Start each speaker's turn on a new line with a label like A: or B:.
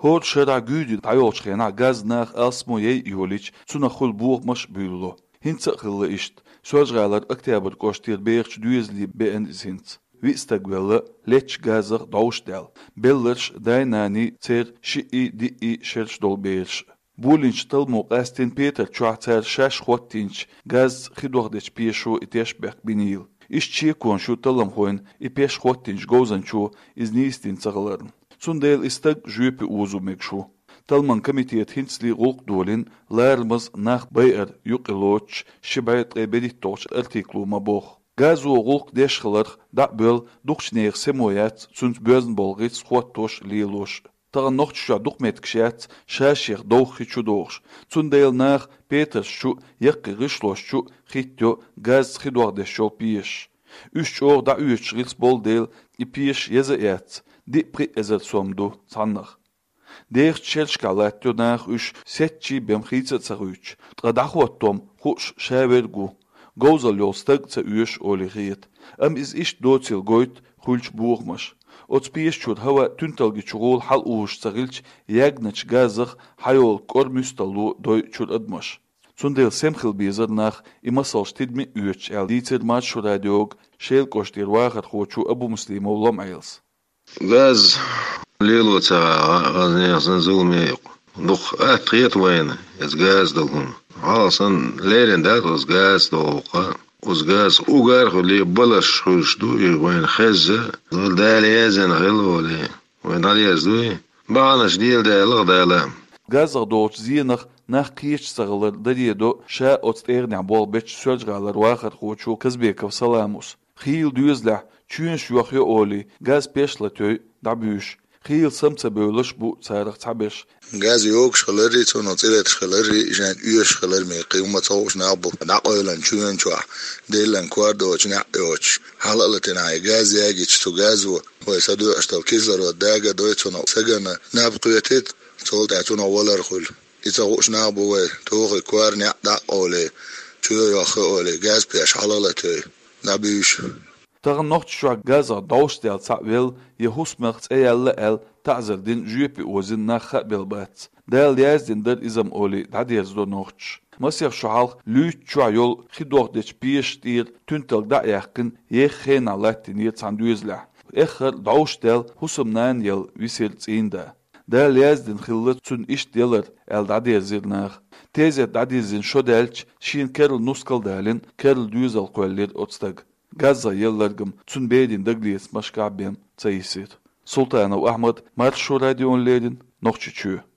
A: Hor şera güdü tayolçğena gaz nağ asmoye yoliç suna xul buğmaş büyülo. Hintsa xıllı işt. Sözgalar oktyabr koştir beğç düyezli beğen zint. Vistagvella leç gazaq davuşdal. Bellerş daynani cer şii di şerş dol beğç. Bulinç talmo qastin Peter çuahtar şaş xottinç gaz xidordeç pieşo iteşbek binil. İşçi konşu talam xoyn ipeş xottinç gozançu iznistin çağların. Sundel istag jüpi uzu mekşu. Talman komitet hintsli gulq dolin larmaz nach bayar yuqiloç şibayet qebedit toç artiklu mabox. Gazu gulq deşxlar da böl duqçneğ semoyat sunt bözn bolğit xottoş liloş. Tağın noqçuşa duqmetkşat şaşiq doğxi çudoğş. Sundel nach Peter şu yaqqi gışloşçu xityo gaz xidordeşo piyeş. Üç or da üç rits bol del ipiyeş yezaat. Dipri ezer somdu sannar. Der Chelschkalatjo nach üç setçi bemxitsa tsarüç. Tradachottom huş şavergu. Gozal yolstag tsa üş oliriet. Is iş dotil goit hulç buğmaş. Otspiyeş çud hava tüntalgi çuğul hal uğuş tsarılç yagnaç gazıq hayol kor müstalu doy çud admaş. Sundel semxil bezer nach imasal stidmi üç el dieter maç şu radiog şel koştir vaxat xoçu abu muslimov lam ayls.
B: Gaz ليلو تاع غازني زنزول مي دوخ اتريت وين از غاز دوغن عاصن ليرن دات از غاز دوقا از غاز اوغار لي بلش خوش دو وين خزه دول دال يزن غلولي وين دال يزدوي بانش ديل دال دال
A: Gazaq doğuç ziyanıq nach kiyeç sağılır dadiyedo şa otsternya bol beç sözgalar vaxat xoçu kızbekov salamus. Xil düzlah çün şuaxı oli gaz peşla töy dabüş. Xil samtsa bölüş bu sarıq tabeş.
C: Gaz yok şaları çono tsilet şaları jan üye şaları me qiymat soğuş nabu. Naqoylan çün çua. Delan kuardo çna yoç. Halalatın ay gaz ya geç tu gaz o. Ve sadu ashtal kizlar o daga doy çono sagana nab qiyatet صوت اعتونا ولا رخل إذا غوشنا بوه توخي كوارني دا أولي شو ياخي أولي جاز بيش حلالتي نبيش
A: Tağın noqçuşa gaza davuşdal tsa'vel yehusmaqts eyalla el ta'zırdin jüpi ozin naxa belbat. Dal yazdin dar izam oli dadiyazdo noqç. Masiyaq şu halq lüt çua yol xidordeç piyeş dir tüntal da yaqın yexen alatin yetsandüzla. Exer davuşdal husumnan yel visel tsinda. Dal yazdin xillat sun iş deler el dadiyazirnaq. Teze dadiyazin şodelç şin kerl nuskal dalin kerl düzal qoller otstag. Gazza yıllargım tün beydin dagliyes maşkabem tsayisir. Sultanov Ahmet Marşo radyon ledin noqçuçu.